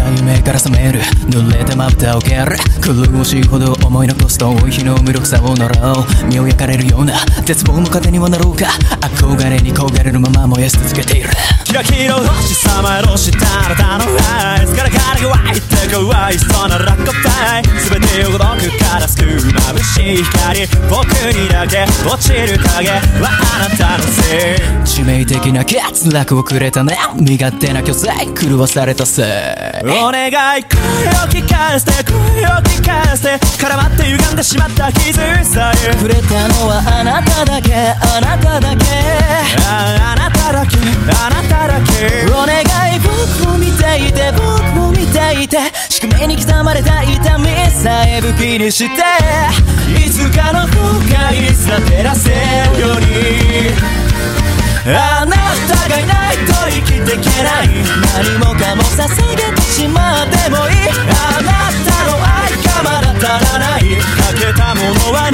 夢から覚める濡れたまぶたを蹴る苦しいほど思い残す遠い日の無力さを呪う身を焼かれるような絶望も糧にはなろうか憧れに焦がれるまま燃やし続けているキラキラ星さまろしたあなたのアイスから金が湧いてかわいそうな落下体全てを届くから救う眩しい光僕にだけ落ちる影はあなたのせい致命的な欠落をくれたね身勝手な虚勢狂わされたせいお願い声を聞かせて声を聞かせて絡まって歪んでしまった傷さえ触れたのはあなただけあなただけあなただけあなただけお願い僕を見ていて僕を見ていて宿命に刻まれた痛みさえ武器にしていつかの後悔すら照らせるようにあなたがいないと生きていけない何もかも捧げてしまってもいいあなたの愛がまだ足らないかけたものは